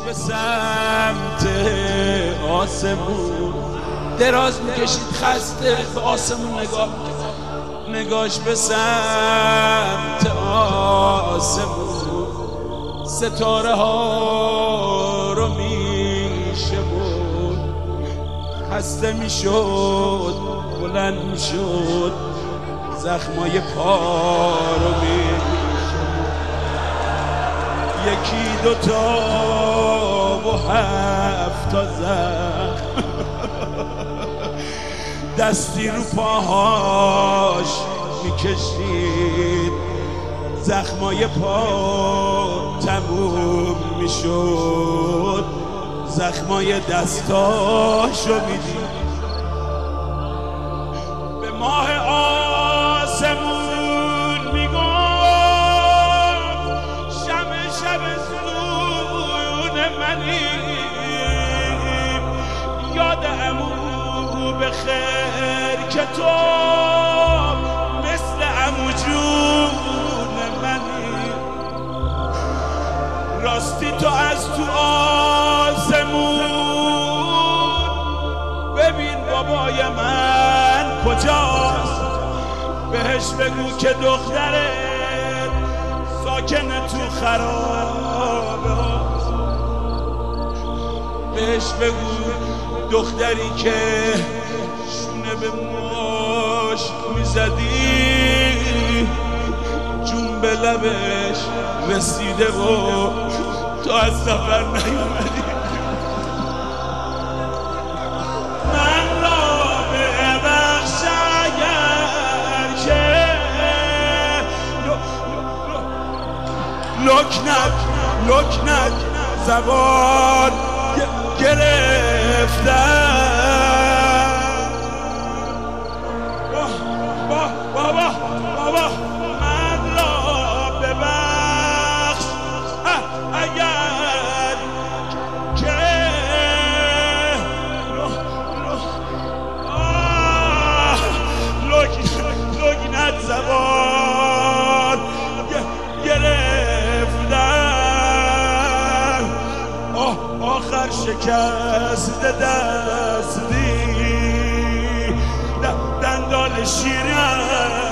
به سمت آسمون دراز میکشید خسته به آسمون نگاش به سمت آسمون ستاره ها رو میشمرد خسته میشد بلند میشد زخمای پا رو یکی دوتا و 7 تا زخم دستی رو پاهاش میکشید زخمای پا تموم میشد زخمای دستاشو میدید به ماه آسمون میگفت شب زون منیم یاد عمو بخیر که تو مثل عمو جون منی راستی تو از تو آسمون ببین بابای من کجاست بهش بگو که دخترت ساکنه تو خرابه هاست بهش بگو دختری که شونه به ماش میزدی جون به لبش رسیده و تو از سفر نیومدی من را ببخش اگر که لکنک زبان گرفتم بابا من را ببخش اگر که لکنت زبان گرفتم آخر شکست دستی دندان شیرم